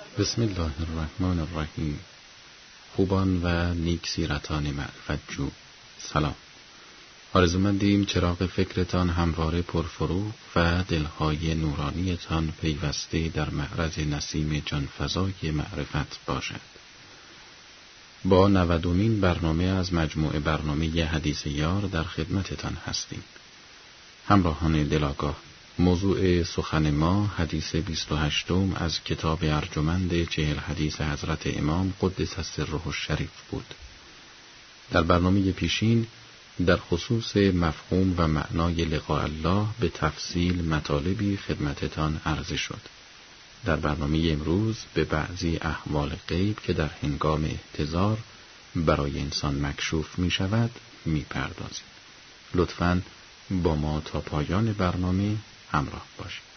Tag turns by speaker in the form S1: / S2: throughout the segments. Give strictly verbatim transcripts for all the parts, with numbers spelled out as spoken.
S1: بسم الله الرحمن الرحیم. خوبان و نیک سیرتان معرفت جو، سلام. آرزومندیم چراغ فکرتان همواره پرفروغ و دلهای نورانیتان پیوسته در معرض نسیم جانفزای معرفت باشد. با نودمین برنامه از مجموعه برنامه حدیث یار در خدمتتان هستیم. همراهان دلاگاه، موضوع سخن ما حدیث بیست و هشتم از کتاب ارجمند چهل حدیث حضرت امام قدس سره الشریف بود. در برنامه پیشین در خصوص مفهوم و معنای لقاء الله به تفصیل مطالبی خدمتتان عرضه شد. در برنامه امروز به بعضی احوال غیب که در هنگام احتضار برای انسان مکشوف می شود می پردازیم. لطفاً با ما تا پایان برنامه همراه باشید.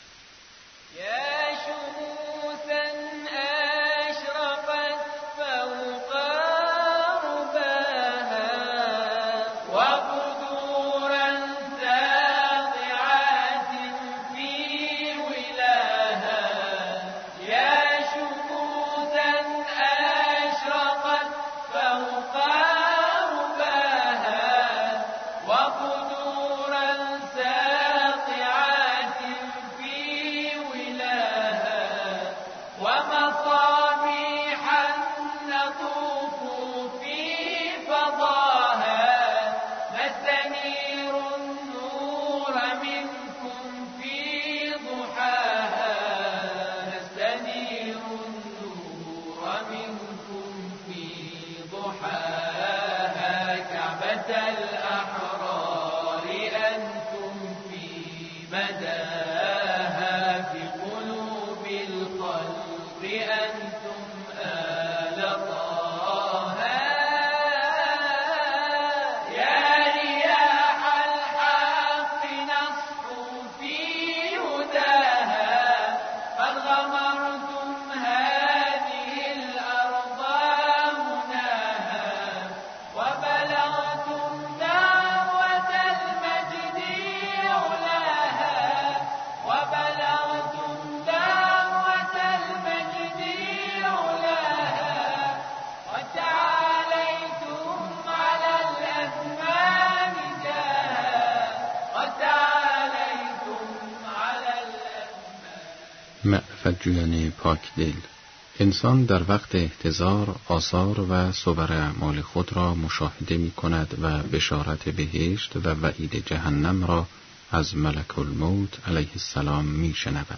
S1: معرفت جویان پاک دل، انسان در وقت احتضار آثار و صور اعمال خود را مشاهده می کند و بشارت بهشت و وعید جهنم را از ملک الموت علیه السلام می شنود.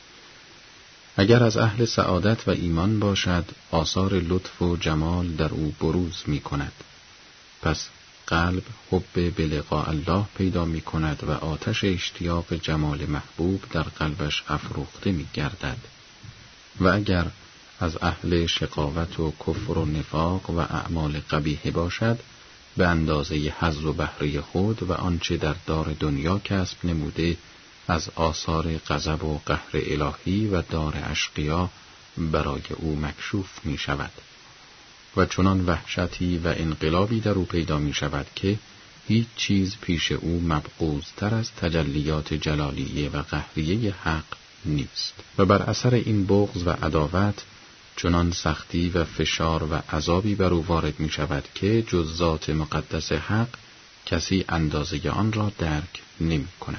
S1: اگر از اهل سعادت و ایمان باشد آثار لطف و جمال در او بروز می کند. پس قلب حب به لقاء الله پیدا می کند و آتش اشتیاق جمال محبوب در قلبش افروخته می گردد. و اگر از اهل شقاوت و کفر و نفاق و اعمال قبیح باشد، به اندازه حظ و بهره خود و آنچه در دار دنیا کسب نموده از آثار غضب و قهر الهی و دار اشقیا برای او مکشوف می شود. و چنان وحشتی و انقلابی در او پیدا می شود که هیچ چیز پیش او مبغوض‌تر از تجلیات جلالیه و قهریه حق نیست. و بر اثر این بغض و عداوت چنان سختی و فشار و عذابی بر او وارد می شود که جز ذات مقدس حق کسی اندازه آن را درک نمی کند.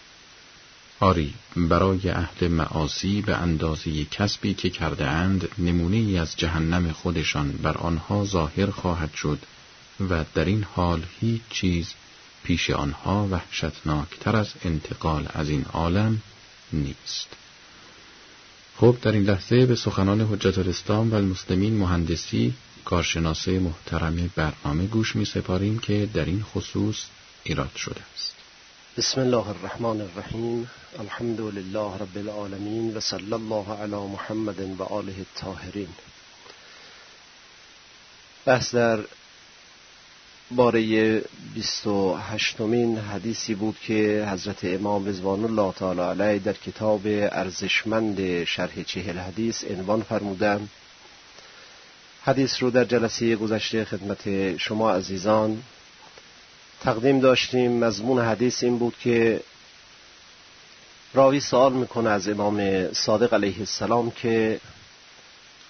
S1: آری، برای اهل معاصی به اندازه کسبی که کرده اند نمونه‌ای از جهنم خودشان بر آنها ظاهر خواهد شد و در این حال هیچ چیز پیش آنها وحشتناکتر از انتقال از این عالم نیست. خب، در این لحظه به سخنان حجت الاسلام و المسلمین مهندسی کارشناس محترم برنامه گوش می سپاریم که در این خصوص ایراد شده است.
S2: بسم الله الرحمن الرحیم. الحمد لله رب العالمین و صلی الله علی محمد و آله الطاهرین. بحث در باره بیست و هشتمین حدیثی بود که حضرت امام رضوان الله تعالی علیه در کتاب ارزشمند شرح چهل حدیث عنوان فرمودند. حدیث رو در جلسه گذشته خدمت شما عزیزان تقدیم داشتیم. مضمون حدیث این بود که راوی سوال میکنه از امام صادق علیه السلام که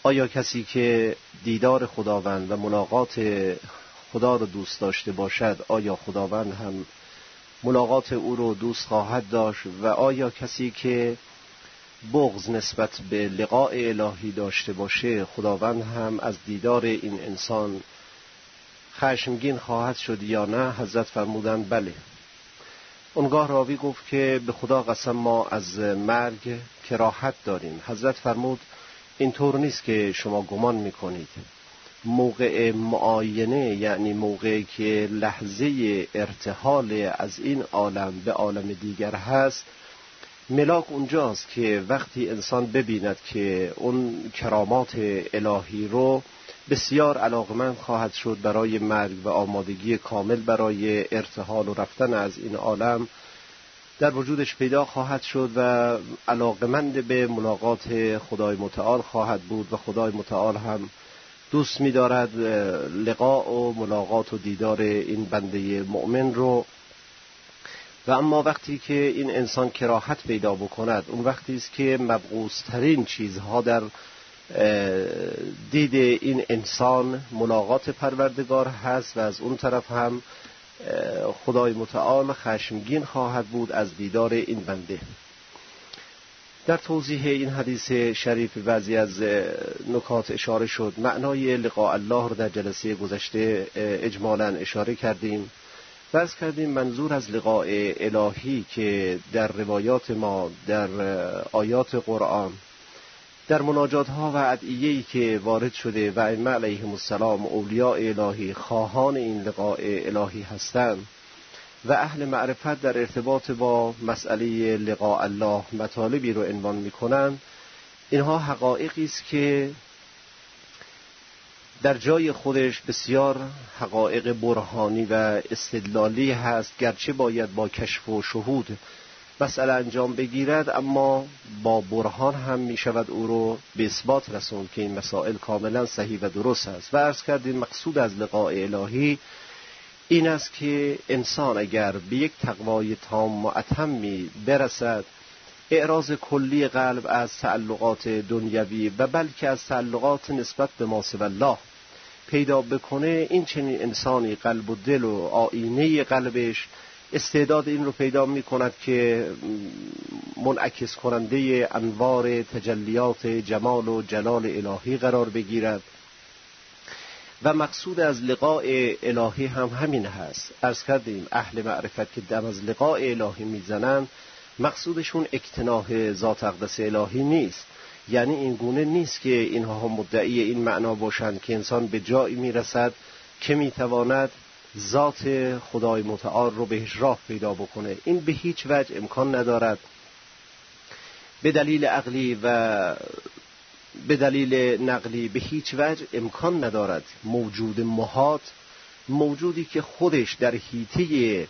S2: آیا کسی که دیدار خداوند و ملاقات خدا رو دوست داشته باشد، آیا خداوند هم ملاقات او رو دوست خواهد داشت؟ و آیا کسی که بغض نسبت به لقاء الهی داشته باشه، خداوند هم از دیدار این انسان خشمگین خواهد شد یا نه؟ حضرت فرمودند بله. اونگاه راوی گفت که به خدا قسم ما از مرگ کراهت داریم. حضرت فرمود اینطور نیست که شما گمان میکنید. موقع معاینه، یعنی موقعی که لحظه ارتحال از این عالم به عالم دیگر هست، ملاک اونجاست که وقتی انسان ببیند که اون کرامات الهی رو بسیار علاقمند خواهد شد برای مرگ و آمادگی کامل برای ارتحال و رفتن از این عالم در وجودش پیدا خواهد شد و علاقمند به ملاقات خدای متعال خواهد بود و خدای متعال هم دوست می دارد لقاء و ملاقات و دیدار این بنده مؤمن رو. و اما وقتی که این انسان کراهت پیدا بکند، اون وقتی است که مبغوض ترین چیزها در دید این انسان ملاقات پروردگار هست و از اون طرف هم خدای متعال خشمگین خواهد بود از دیدار این بنده. در توضیح این حدیث شریف بعضی از نکات اشاره شد. معنای لقاء الله رو در جلسه گذشته اجمالاً اشاره کردیم. بحث کردیم منظور از لقاء الهی که در روایات ما، در آیات قرآن، در مناجات ها و ادعیه‌ای که وارد شده و ائمه علیهم السلام اولیاء الهی خواهان این لقاء الهی هستند و اهل معرفت در ارتباط با مسئله لقاء الله مطالبی رو عنوان می‌کنند، اینها حقایقی است که در جای خودش بسیار حقایق برهانی و استدلالی هست، گرچه باید با کشف و شهود مسئله انجام بگیرد، اما با برهان هم می شود او رو به اثبات رسوند که این مسائل کاملا صحیح و درست است. و عرض کردیم مقصود از لقاء الهی این است که انسان اگر به یک تقوای تام و اتمی برسد، اعراض کلی قلب از تعلقات دنیوی و بلکه از تعلقات نسبت به ما سوی الله پیدا بکنه، این چنین انسانی قلب و دل و آینه قلبش استعداد این رو پیدا می کند که منعکس کننده انوار تجلیات جمال و جلال الهی قرار بگیرد. و مقصود از لقاء الهی هم همین هست. عرض کردیم اهل معرفت که دم از لقاء الهی میزنن، مقصودشون اکتناح ذات اقدس الهی نیست. یعنی این گونه نیست که اینها مدعی این معنا باشند که انسان به جایی میرسد که میتواند ذات خدای متعال رو بهش راه پیدا بکنه. این به هیچ وجه امکان ندارد. به دلیل عقلی و به دلیل نقلی به هیچ وجه امکان ندارد موجود محاط، موجودی که خودش در حیطه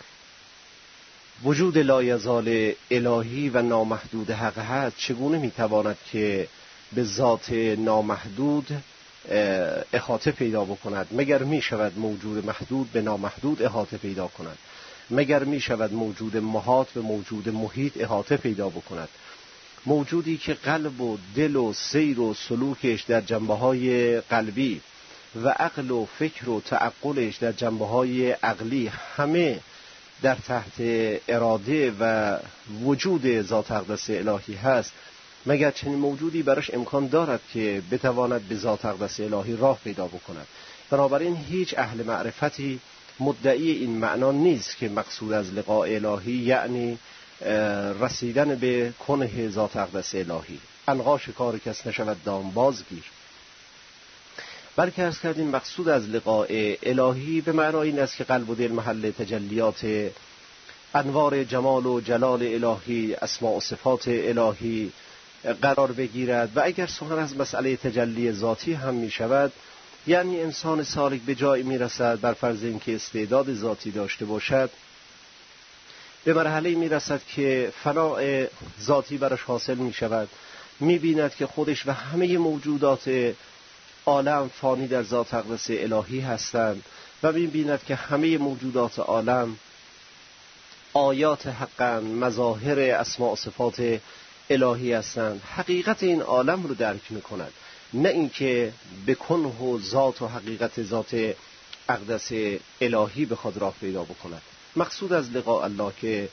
S2: وجود لایزال الهی و نامحدود حق هست، چگونه میتواند که به ذات نامحدود احاطه پیدا بکند؟ مگر می شود موجود محدود به نامحدود احاطه پیدا کند؟ مگر می شود موجود محاط به موجود محیط احاطه پیدا بکند؟ موجودی که قلب و دل و سیر و سلوکش در جنبه‌های قلبی و عقل و فکر و تعقلش در جنبه‌های عقلی همه در تحت اراده و وجود ذات اقدس الهی هست، مگر چنین موجودی براش امکان دارد که بتواند به ذات اقدس الهی راه پیدا بکند؟ بنابراین هیچ اهل معرفتی مدعی این معنا نیست که مقصود از لقاء الهی یعنی رسیدن به کنه ذات اقدس الهی. عنقا شکار کس نشود دام بازگیر. بلکه عرض کردیم مقصود از لقاء الهی به معنای این است که قلب و دل محل تجلیات انوار جمال و جلال الهی، اسماء و صفات الهی قرار بگیرد. و اگر سخن از مسئله تجلی ذاتی هم می شود، یعنی انسان سالک به جایی می رسد، بر فرض اینکه استعداد ذاتی داشته باشد، به مرحله می رسد که فناء ذاتی برش حاصل می شود. می بیند که خودش و همه موجودات عالم فانی در ذات اقدس الهی هستند و می بیند که همه موجودات عالم آیات حقاً، مظاهر اسماء و صفات الهی هستند. حقیقت این عالم رو درک می کند. نه اینکه به کنه و ذات و حقیقت ذات اقدس الهی بخواد راه پیدا بکند. مقصود از لقاء الله که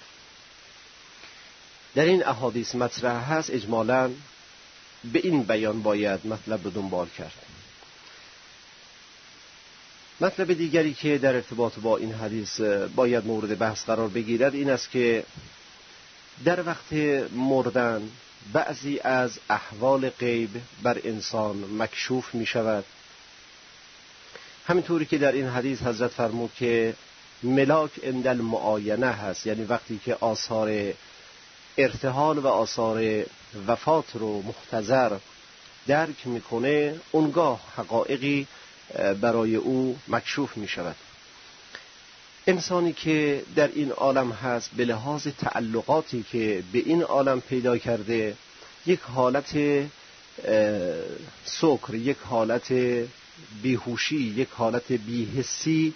S2: در این احادیث مطرح هست اجمالاً به این بیان باید مطلب رو دنبال کرد. مطلب دیگری که در ارتباط با این حدیث باید مورد بحث قرار بگیرد این است که در وقت مردن بعضی از احوال غیب بر انسان مکشوف می شود، همینطوری که در این حدیث حضرت فرمود که ملاک عند المعاینه هست، یعنی وقتی که آثار ارتحال و آثار وفات رو محتضر درک میکنه اونگاه حقایقی برای او مکشوف می شود. انسانی که در این عالم هست به لحاظ تعلقاتی که به این عالم پیدا کرده یک حالت سکر، یک حالت بیهوشی، یک حالت بی‌حسی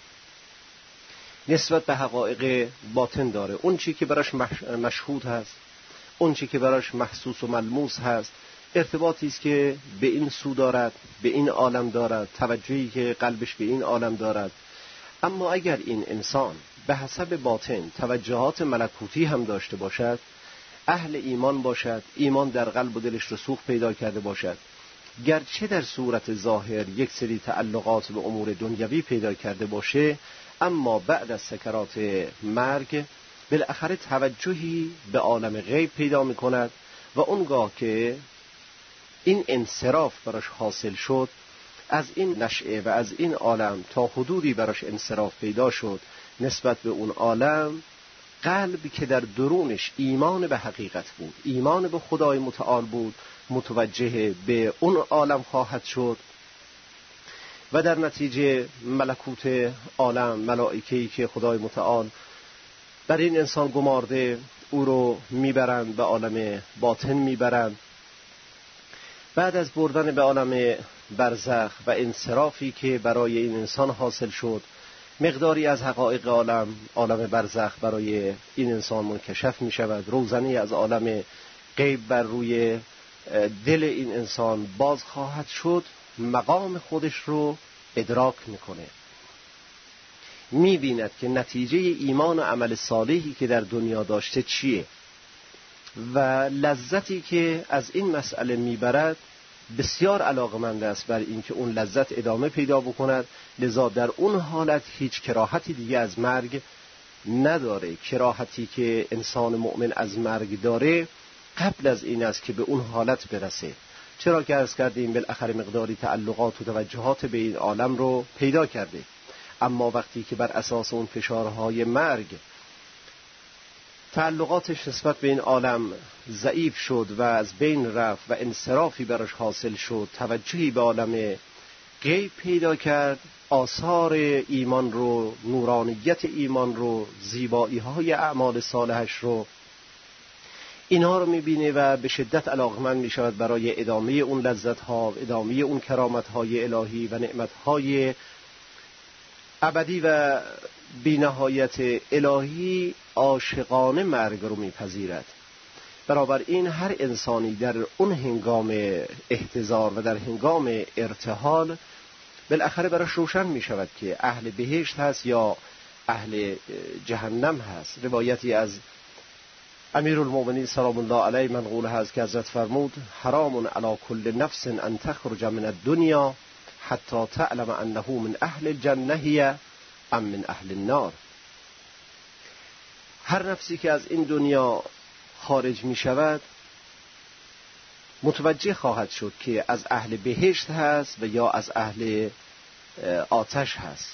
S2: نسبت به حقایق باطن داره. اون چی که براش مشهود هست، اون چی که براش محسوس و ملموس هست، ارتباطی است که به این سو دارد، به این عالم دارد، توجهی که قلبش به این عالم دارد. اما اگر این انسان به حسب باطن توجهات ملکوتی هم داشته باشد، اهل ایمان باشد، ایمان در قلب و دلش رسوخ پیدا کرده باشد، گرچه در صورت ظاهر یک سری تعلقات به امور دنیوی پیدا کرده باشه، اما بعد از سکرات مرگ بالاخره توجهی به عالم غیب پیدا می کند و اونگاه که این انصراف براش حاصل شد از این نشعه و از این عالم تا حدودی براش انصراف پیدا شد نسبت به اون عالم، قلبی که در درونش ایمان به حقیقت بود، ایمان به خدای متعال بود، متوجه به اون عالم خواهد شد و در نتیجه ملکوت عالم، ملائکه‌ای که خدای متعال بر این انسان گمارده او رو میبرند به عالم باطن میبرند. بعد از بردن به عالم برزخ و انصرافی که برای این انسان حاصل شد، مقداری از حقایق عالم عالم برزخ برای این انسان منکشف می شود، روزنی از عالم غیب بر روی دل این انسان باز خواهد شد، مقام خودش رو ادراک میکنه، میبیند که نتیجه ایمان و عمل صالحی که در دنیا داشته چیه و لذتی که از این مسئله میبرد بسیار علاقمند است بر این که اون لذت ادامه پیدا بکند. لذا در اون حالت هیچ کراهتی دیگه از مرگ نداره. کراهتی که انسان مؤمن از مرگ داره قبل از این است که به اون حالت برسه، چرا که عرض کردیم بالاخره مقداری تعلقات و توجهات به این عالم رو پیدا کرده. اما وقتی که بر اساس اون فشارهای مرگ تعلقاتش نسبت به این عالم ضعیف شد و از بین رفت و انصرافی براش حاصل شد، توجهی به عالم غیب پیدا کرد، آثار ایمان رو، نورانیت ایمان رو، زیبایی های اعمال صالحش رو، اینها رو میبینه و به شدت علاقمند میشود برای ادامه اون لذت ها، ادامه اون کرامت های الهی و نعمت های ابدی و بی‌نهایت الهی. عاشقانه مرگ رو میپذیرد. برابر این هر انسانی در اون هنگام احتضار و در هنگام ارتحال بالاخره براش روشن میشود که اهل بهشت هست یا اهل جهنم هست. روایتی از امیرالمومنین سلام الله علیه منقول هست که حضرت فرمود حرام علی کل نفس ان تخرج من الدنیا حتی تعلم انه من اهل الجنه ام من اهل النار. هر نفسی که از این دنیا خارج می شود متوجه خواهد شد که از اهل بهشت هست و یا از اهل آتش هست.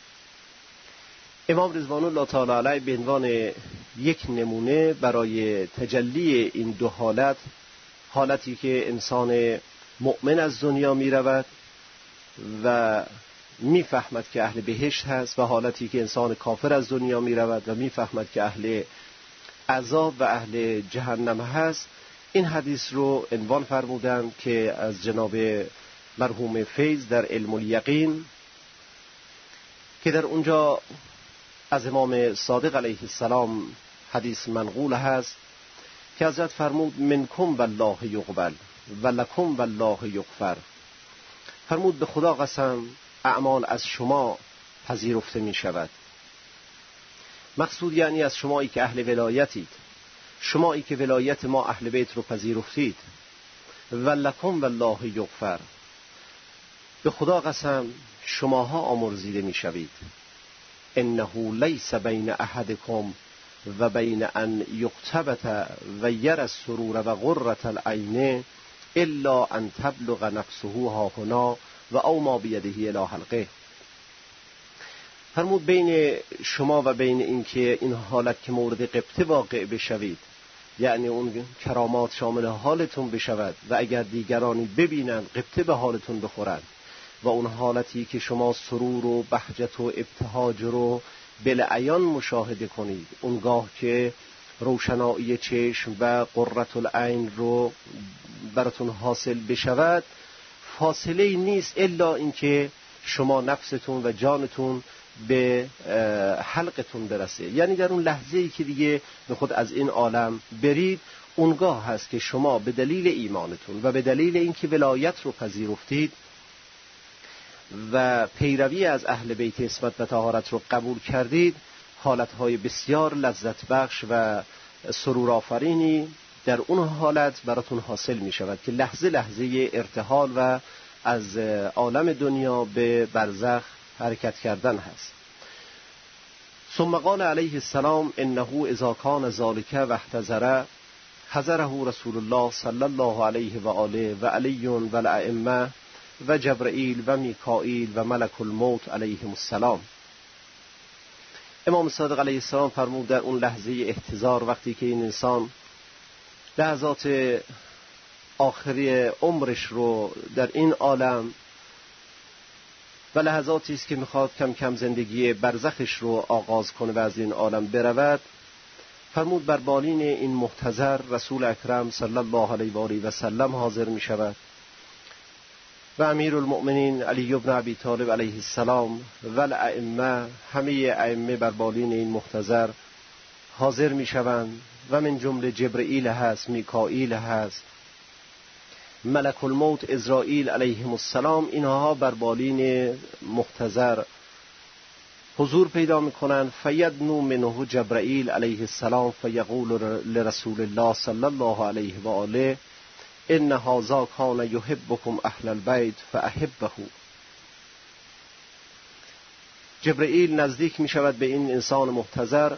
S2: امام رضوان الله تعالی علیه به عنوان یک نمونه برای تجلی این دو حالت، حالتی که انسان مؤمن از دنیا می رود و می فهمد که اهل بهشت هست و حالتی که انسان کافر از دنیا می رود و می فهمد که اهل عذاب و اهل جهنم هست، این حدیث رو عنوان فرمودند که از جناب مرحوم فیض در علم الیقین که در اونجا از امام صادق علیه السلام حدیث منقول هست که حضرت فرمود منکم والله یقبل ولکم والله یغفر فرمود به خدا قسم اعمال از شما پذیرفته می شود. مقصود یعنی از شمایی که اهل ولایتید، شمایی که ولایت ما اهل بیت رو پذیرفتید. ولکم والله یغفر، به خدا قسم شماها آمرزیده می شوید. انه لیس بین احدکم و بین ان یقتبت و یر السرور و غرة العین الا ان تبلغ نفسه ها هنا و او ما بیده الی حلقه. فرمود بین شما و بین اینکه این حالت که مورد غبطه واقع بشوید، یعنی اون کرامات شامل حالتون بشود و اگر دیگرانی ببینند غبطه به حالتون بخورند، و اون حالتی که شما سرور و بهجت و ابتهاج رو بالعیان مشاهده کنید، اونگاه که روشنایی چشم و قرة العین رو براتون حاصل بشود، فاصله نیست الا اینکه شما نفستون و جانتون به حلقتون برسه. یعنی در اون لحظه‌ای که دیگه به خود از این عالم برید، اونگاه هست که شما به دلیل ایمانتون و به دلیل اینکه ولایت رو پذیرفتید و پیروی از اهل بیت عصمت و طهارت رو قبول کردید، حالتهای بسیار لذت بخش و سرورآفرینی در اون حالت براتون حاصل می شود که لحظه لحظه ارتحال و از عالم دنیا به برزخ حرکت کردن هست. ثم قال علیه السلام انه اذا کان ذلک و احتضر حضره رسول الله صلی الله علیه و آله و علی و الائمه و جبرئیل و میکائیل و ملک الموت علیهم السلام. امام صادق علیه السلام فرمود در اون لحظه احتضار، وقتی که این انسان لحظات آخری عمرش رو در این عالم و لحظاتی است که میخواد کم کم زندگی برزخش رو آغاز کنه و از این عالم برود، فرمود بر بالین این محتضر رسول اکرم صلی الله علیه و آله و سلم حاضر می شود و امیر المؤمنین علی بن ابی طالب علیه السلام و الائمه، همه ائمه بر بالین این محتضر حاضر می شوند و من جمله جبرئیل هست، میکائیل هست، ملک الموت عزرائیل علیهم السلام، اینها بر بالین محتضر حضور پیدا میکنند. فیدنو منه جبرائیل علیه السلام فیقول لرسول الله صلی الله علیه و آله ان هذا کان یحبکم اهل البیت فاحبه. جبرائیل نزدیک می شود به این انسان محتضر،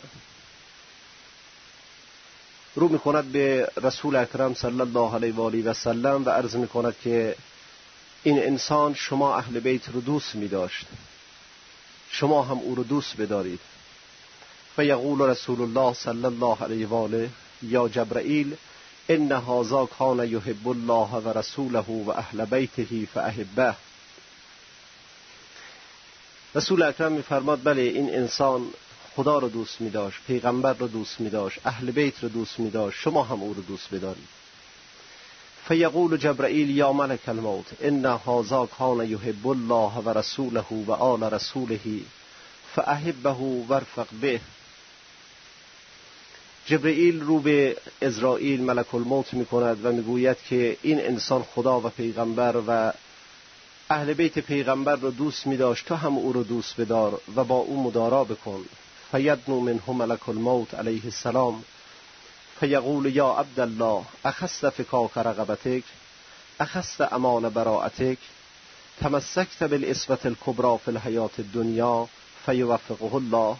S2: رو می کند به رسول اکرم صلی الله علیه و آله و سلم و عرض می کند که این انسان شما اهل بیت رو دوست می داشت، شما هم او رو دوست بدارید. فیقول رسول الله صلی الله علیه و آله یا جبرائیل ان هذا کان یحب الله و رسوله و اهل بیته فاحبه. رسول اکرم می‌فرماد بله این انسان خدا رو دوست می‌داشت، پیغمبر رو دوست می‌داشت، اهل بیت رو دوست می‌داشت، شما هم او رو دوست بدارید. فیقول جبرائیل یا ملک الموت ان هذا کان یحب الله و رسوله و آل رسوله فاحبه وارفق به. جبرائیل رو به عزرائیل ملک الموت می‌کند و میگوید که این انسان خدا و پیغمبر و اهل بیت پیغمبر رو دوست می‌داشت، تو هم او رو دوست بدار و با او مدارا بکن. فیدنو منه ملک الموت علیه السلام فیقول یا عبدالله اخست فکاک رقبتک اخست امان براءتک تمسکت بالعصوة الکبری فی الحیاة الدنیا فیوفقه الله.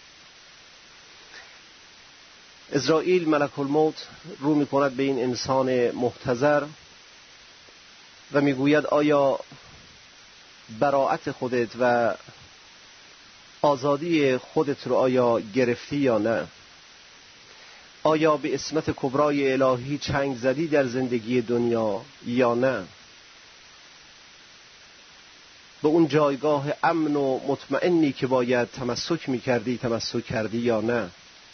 S2: عزرائیل ملک الموت رو می‌کند به این انسان محتضر و میگوید آیا براءت خودت و آزادی خودت رو آیا گرفتی یا نه؟ آیا به عصمت کبرای الهی چنگ زدی در زندگی دنیا یا نه؟ به اون جایگاه امن و مطمئنی که باید تمسک می‌کردی تمسک کردی یا نه؟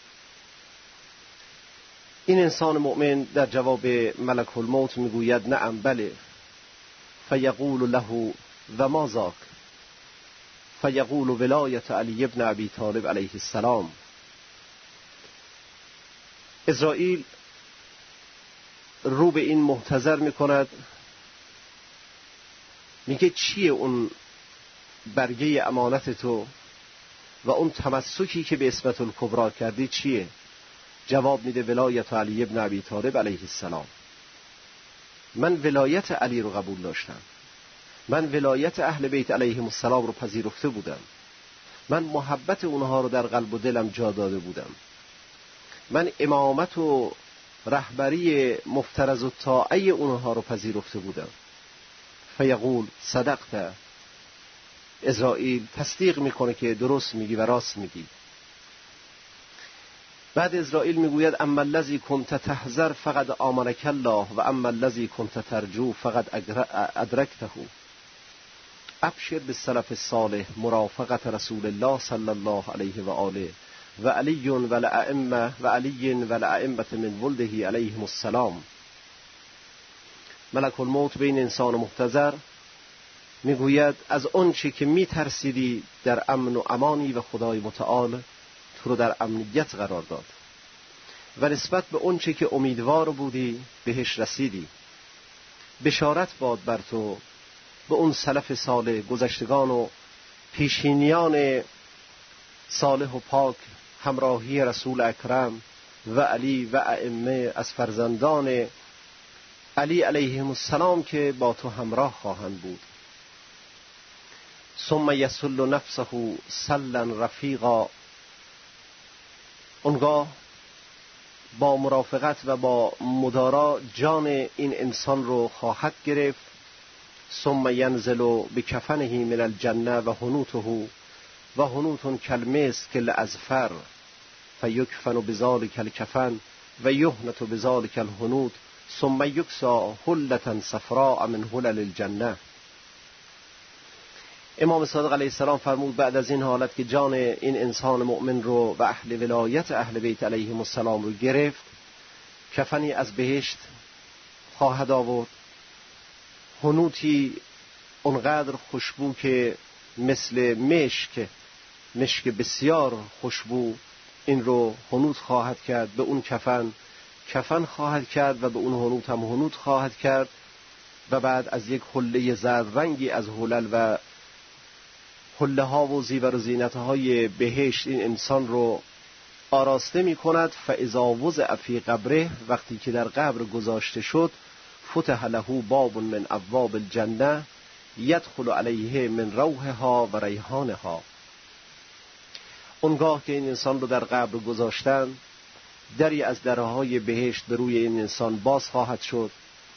S2: این انسان مؤمن در جواب ملک الموت میگوید نعم بله. فیقول له و ما ذاک فیقول ولایت علی ابن ابی طالب علیه السلام. عزرائیل رو به این محتضر میکند، میگه چیه اون برگه امانت تو و اون تمسکی که به اسمت الکبری کردی چیه؟ جواب میده ولایت علی ابن ابی طالب علیه السلام. من ولایت علی رو قبول داشتم، من ولایت اهل بیت علیهم السلام رو پذیرفته بودم، من محبت اونها رو در قلب و دلم جا داده بودم، من امامت و رهبری مفترض و طاعه اونها رو پذیرفته بودم. فیقول صدقت، اسرائیل تصدیق میکنه که درست میگی و راست میگی. بعد اسرائیل میگوید اما الذی کنت تحذر فقد آمنک الله و اما الذی کنت ترجو فقد ادرکته. ابشر بالسلف الصالح مرافقت رسول الله صلی الله علیه و آله و علی و الائمه و علی و الائمه من ولده علیهم السلام. ملک الموت بین انسان و محتضر میگوید از اون چی که میترسیدی در امن و امانی و خدای متعال تو رو در امنیت قرار داد و نسبت به اون چی که امیدوار بودی بهش رسیدی. بشارت باد بر تو به اون سلف صالح، گذشتگان و پیشینیان صالح و پاک، همراهی رسول اکرم و علی و ائمه از فرزندان علی علیهم السلام که با تو همراه خواهند بود. ثم یسل نفسه سلا رفیقا، اونگاه با مرافقت و با مدارا جان این انسان رو خواهد گرفت. ثم ینزل بکفنه من الجنه و حنوته و حنوت کالمسک الازفر فیکفن بذلک الکفن و یهنت بذلک الحنوت ثم یکسا حلة صفراء من حلل الجنه. امام صادق علیه السلام فرمود بعد از این حالت که جان این انسان مؤمن رو و اهل ولایت اهل بیت علیهم السلام رو گرفت، کفنی از بهشت خواهد آورد، حنوتی اونقدر خوشبو که مثل مشک، مشک بسیار خوشبو، این رو حنوت خواهد کرد، به اون کفن کفن خواهد کرد و به اون حنوت هم حنوت خواهد کرد و بعد از یک حله زرد رنگی از حلل و حله ها و زیور و زینت های بهشت این انسان رو آراسته می کند. فاذا وضع فی قبره، وقتی که در قبر گذاشته شد، فتح له باب من ابواب الجنه یدخل علیه من روحها و ریحانها. اونگاه که این انسان رو در قبر گذاشتن، دری از درهای بهشت به روی این انسان باز خواهد شد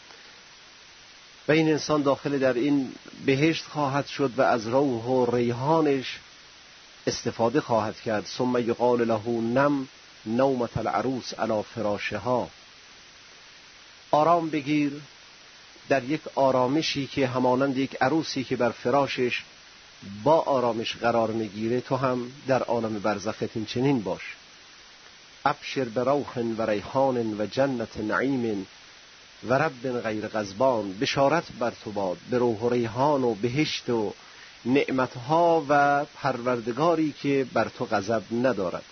S2: و این انسان داخل در این بهشت خواهد شد و از روح و ریحانش استفاده خواهد کرد. ثم یقال له نم نومة العروس علی فراشها، آرام بگیر در یک آرامشی که همانند یک عروسی که بر فراشش با آرامش قرار میگیره، تو هم در عالم برزخت این چنین باش. ابشر بروح و ریحان و جنت نعیم و رب غیر غضبان، بشارت بر تو باد به روح و ریحان و بهشت و نعمتها و پروردگاری که بر تو غضب ندارد.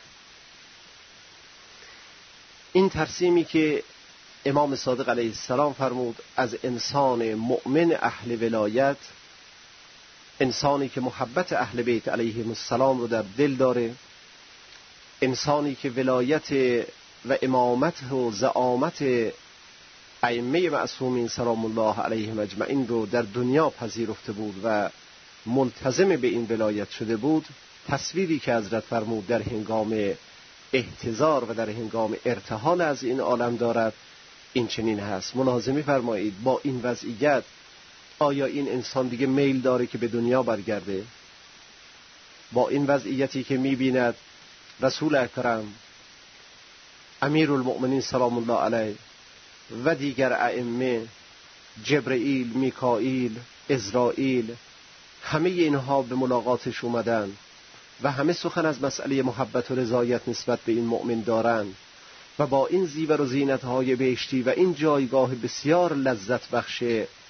S2: این ترسیمی که امام صادق علیه السلام فرمود از انسان مؤمن اهل ولایت، انسانی که محبت اهل بیت علیهم السلام رو در دل داره، انسانی که ولایت و امامت و زعامت ائمه معصومین سلام الله علیهم اجمعین رو در دنیا پذیرفته بود و ملتزم به این ولایت شده بود، تصویری که حضرت فرمود در هنگام احتضار و در هنگام ارتحال از این عالم دارد این چنین هست. ملاحظه فرمایید با این وضعیت آیا این انسان دیگه میل داره که به دنیا برگرده؟ با این وضعیتی که می‌بیند رسول اکرم امیر المؤمنین سلام الله علیه و دیگر ائمه، جبرئیل، میکائیل، عزرائیل، همه اینها به ملاقاتش اومدن و همه سخن از مسئله محبت و رضایت نسبت به این مؤمن دارن و با این زیور و زینت‌های بهشتی و این جایگاه بسیار لذت بخش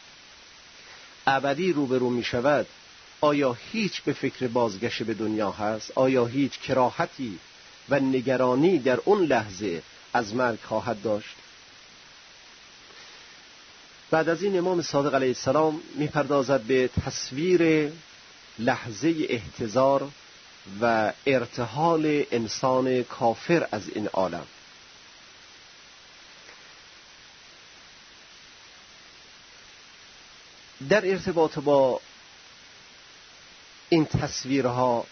S2: ابدی روبرو می شود، آیا هیچ به فکر بازگشت به دنیا هست؟ آیا هیچ کراهتی و نگرانی در اون لحظه از مرگ خواهد داشت؟ بعد از این امام صادق علیه السلام میپردازد به تصویر لحظه احتضار و ارتحال انسان کافر از این عالم. در ارتباط با این تصویرها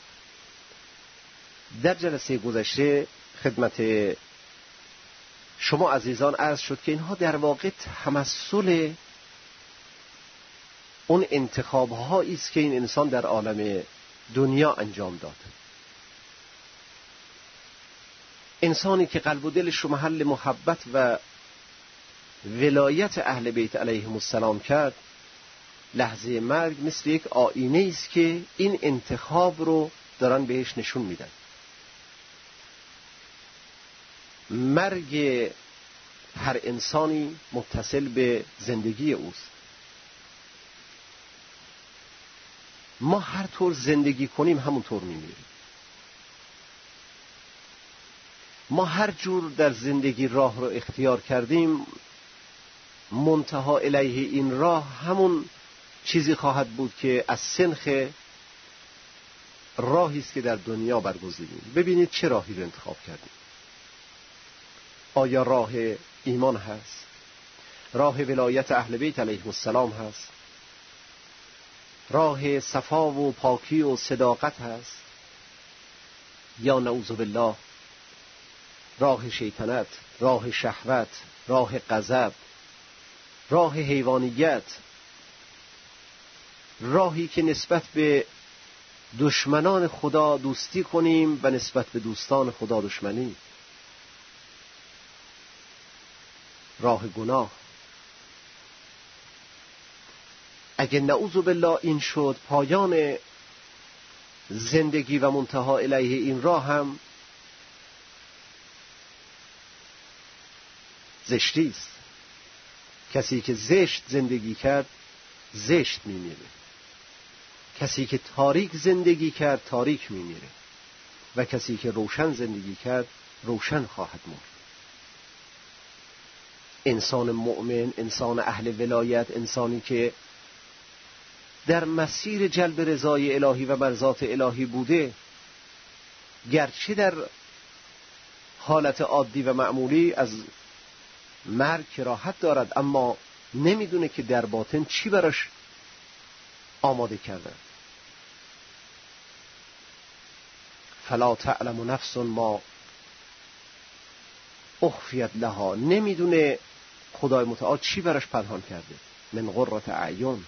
S2: در جلسه گذشته خدمت شما عزیزان عرض شد که اینها در واقع تمثل اون انتخاب‌هایی است که این انسان در عالم دنیا انجام داد. انسانی که قلب و دلش رو محل محبت و ولایت اهل بیت علیهم السلام کرد، لحظه مرگ مثل یک آینه است که این انتخاب رو دارن بهش نشون میدن. مرگ هر انسانی متصل به زندگی اوست. ما هر طور زندگی کنیم همونطور میمیریم. ما هر جور در زندگی راه رو اختیار کردیم، منتها الیه این راه همون چیزی خواهد بود که از سنخ راهی است که در دنیا برگزیدیم. ببینید چه راهی رو انتخاب کردیم. آیا راه ایمان هست؟ راه ولایت اهل بیت علیهم السلام هست؟ راه صفا و پاکی و صداقت هست؟ یا نعوذ بالله راه شیطنت، راه شهوت، راه غضب، راه حیوانیت، راهی که نسبت به دشمنان خدا دوستی کنیم و نسبت به دوستان خدا دشمنی، راه گناه. اگه نعوذ بالله این شد پایان زندگی و منتها الیه این راه هم زشتی است. کسی که زشت زندگی کرد زشت میمیره. کسی که تاریک زندگی کرد تاریک میمیره و کسی که روشن زندگی کرد روشن خواهد مرد. انسان مؤمن، انسان اهل ولایت، انسانی که در مسیر جلب رضای الهی و مرضات الهی بوده، گرچه در حالت عادی و معمولی از مرگ راحت دارد، اما نمیدونه که در باطن چی براش آماده کرده. فلا تعلم نفس ما اخفیت لها، نمیدونه خدای متعال چی براش پنهان کرده. من قرة اعین،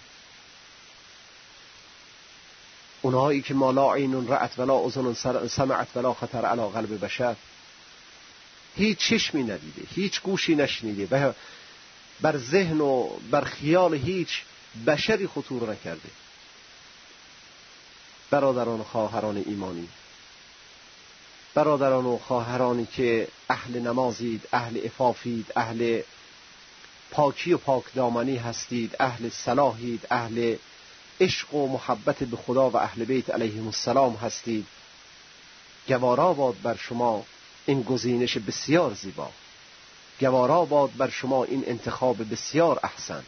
S2: اونهایی که ما لا عین رأت ولا اذن سمعت ولا خطر علی قلب بشر، هیچ چشمی ندیده، هیچ گوشی نشنیده، بر ذهن و بر خیال هیچ بشری خطور نکرده. برادران و خواهران ایمانی، برادران و خواهرانی که اهل نمازید، اهل عفافید، اهل پاکی و پاک دامنی هستید، اهل صلاحید، اهل عشق و محبت به خدا و اهل بیت علیهم السلام هستید، گوارا باد بر شما این گزینش بسیار زیبا، گوارا باد بر شما این انتخاب بسیار احسن.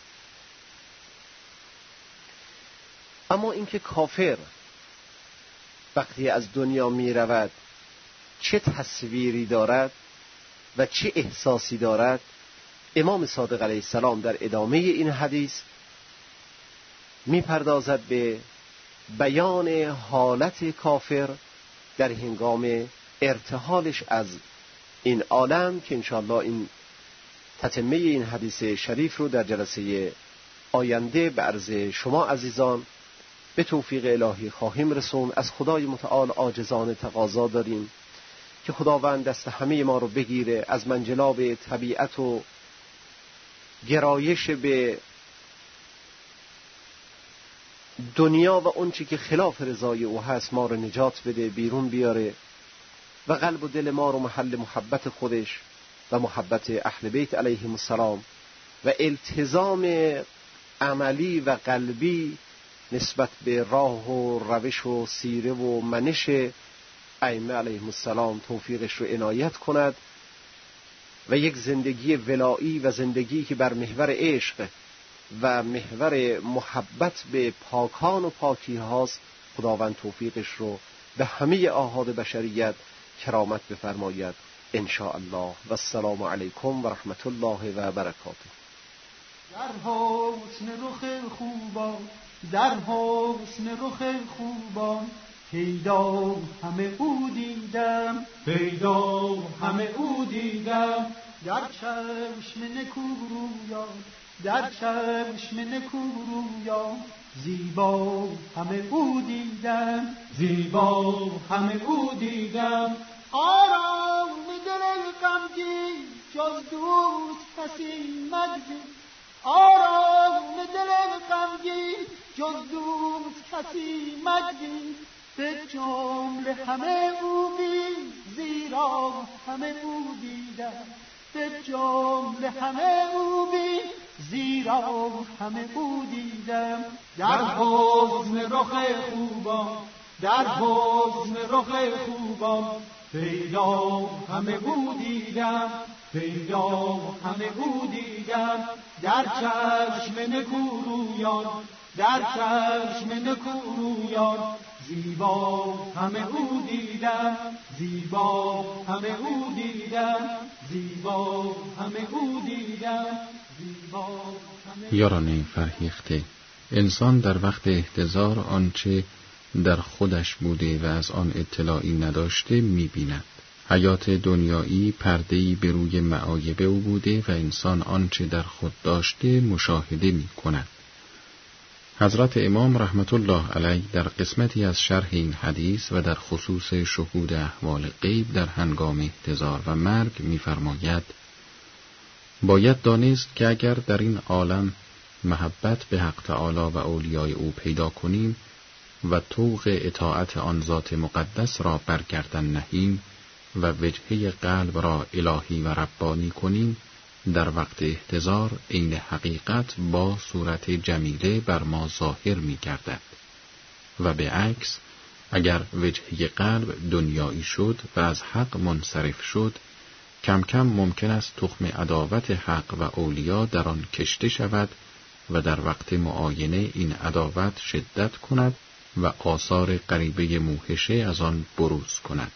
S2: اما اینکه کافر وقتی از دنیا می رود چه تصویری دارد و چه احساسی دارد، امام صادق علیه السلام در ادامه این حدیث می پردازد به بیان حالت کافر در هنگام ارتحالش از این عالم، که انشاءالله این تتمه این حدیث شریف رو در جلسه آینده به عرض شما عزیزان به توفیق الهی خواهیم رسون. از خدای متعال عاجزانه تقاضا داریم که خداوند دست همه ما رو بگیره، از منجلاب طبیعت و گرایش به دنیا و اون چی که خلاف رضای او هست ما رو نجات بده، بیرون بیاره و قلب و دل ما رو محل محبت خودش و محبت اهل بیت علیهم السلام و التزام عملی و قلبی نسبت به راه و روش و سیره و منش ائمه علیهم السلام توفیقش رو عنایت کند و یک زندگی ولایی و زندگی که بر محور عشق و محور محبت به پاکان و پاکی هاست، خداوند توفیقش رو به همه آحاد بشریت کرامت بفرماید ان شاء الله. و السلام علیکم و رحمت الله و برکاته.
S3: در حسن رخ خوبان، در حسن رخ خوبان، پیدا همه او دیدم، پیدا همه او دیدم. در چشم نکورویان، در چشم نکورویان، زیبا همه او دیدم، زیبا همه او دیدم. آرام دل غمگین جز دوست کسی مگزین، آرام دل غمگین جز دوست کسی مگزین. به جمله همه او بین، زیرا همه او دیدم، به جمله همه او بین، زیرا همه او دیدم. در حسن رخ خوبان، در حسن رخ خوبان، پیدا همه او دیدم، پیدا همه او دیدم. در چشم نکورویان، در چشم نکورویان، زیبا همه او دیدم، زیبا همه او دیدم، زیبا همه او دیدم، زیبا همه.
S1: یاران فرهیخته، انسان در وقت احتضار آنچه در خودش بوده و از آن اطلاعی نداشته می‌بیند. حیات دنیایی پرده‌ای به روی معایب او بوده و انسان آنچه در خود داشته مشاهده می‌کند. حضرت امام رحمت الله علیه در قسمتی از شرح این حدیث و در خصوص شهود احوال غیب در هنگام احتضار و مرگ می‌فرماید: باید دانست که اگر در این عالم محبت به حق تعالی و اولیای او پیدا کنیم و طوق اطاعت آن ذات مقدس را برگردن نهیم و وجهه قلب را الهی و ربانی کنیم، در وقت احتضار عین حقیقت با صورت جمیله بر ما ظاهر می گردد و به عکس اگر وجهه قلب دنیایی شد و از حق منصرف شد، کم کم ممکن است تخم عداوت حق و اولیا در آن کشته شود و در وقت معاینه این عداوت شدت کند و آثار غریبه موحشه از آن بروز کند.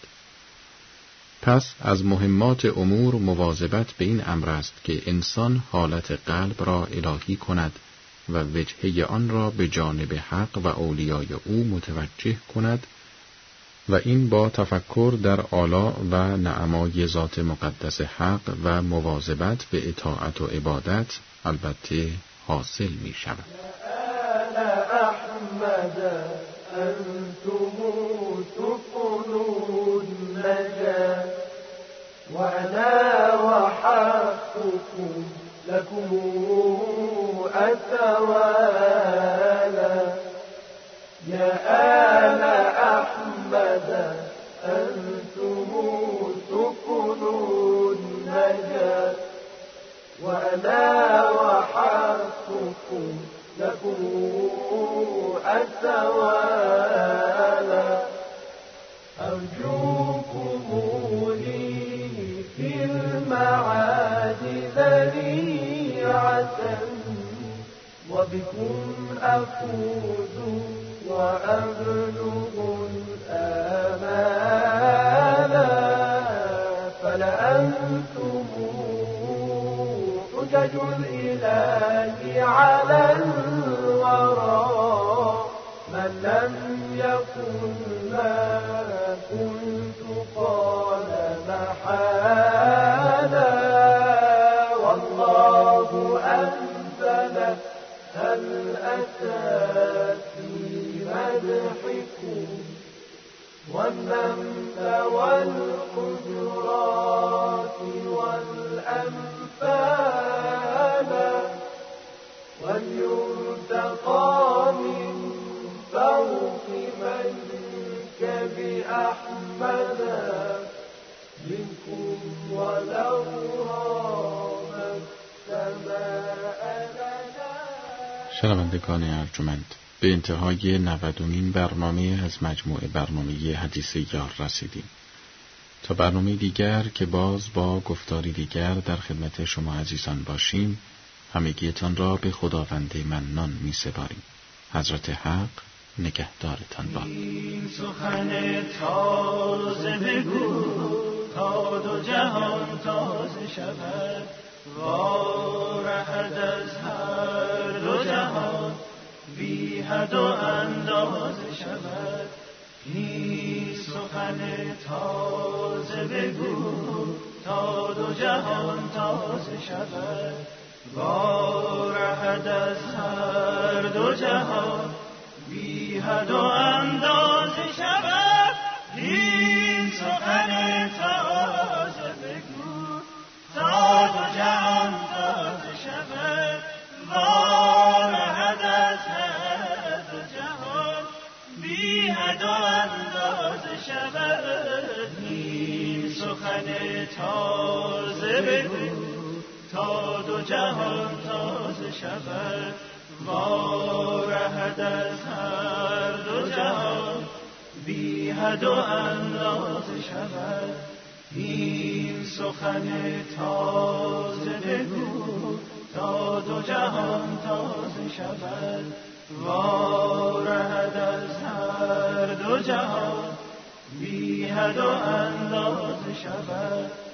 S1: پس از مهمات امور مواظبت به این امر است که انسان حالت قلب را الهی کند و وجهه آن را به جانب حق و اولیای او متوجه کند و این با تفکر در آلاء و نعمای ذات مقدس حق و مواظبت به اطاعت و عبادت البته حاصل می شود.
S3: وأنا وحقكم لكم أتوالا يا آل أحمد أنتم سكن النجاة وأنا وحقكم لكم أتوالا أرجوكم المعاد ذريعة وبكم أفوز وأبلغ الآمال فلأنتم حجج الإله على الورى من لم يكن ما كنت قال محالا والله أنزل هل أتى في مدحكم والنمل والحجرات والأنفال وليرتقى من فوق منكب أحمد منكم ولو رام السماء لنا.
S1: شنوندگان ارجمند، به انتهای نودمین برنامه از مجموعه برنامه حدیث یار رسیدیم. تا برنامه دیگر که باز با گفتاری دیگر در خدمت شما عزیزان باشیم، همگیتان را به خداوند منان می سپاریم. حضرت حق نگهدارتان باد.
S3: این سخن تازه بگو تا دو جهان تازه شود، وارهد از هر دو جهان بی حد و اندازه شود. این سخن تازه بگو تا دو جهان تازه شود، وارهد از هر دو جهان بی حد و اندازه شود. این سخن تازه بگو تا دو جهان تازه شود، وارهد از هر دو جهان بی حد و اندازه شود. این سخن تازه بگو تا دو جهان تازه شود، وارهد از هر دو جهان بی حد و اندازه شود. این سخن تازه بگو تا دو جهان تازه شود، وارهد از هر دو جهان بی حد و اندازه شود.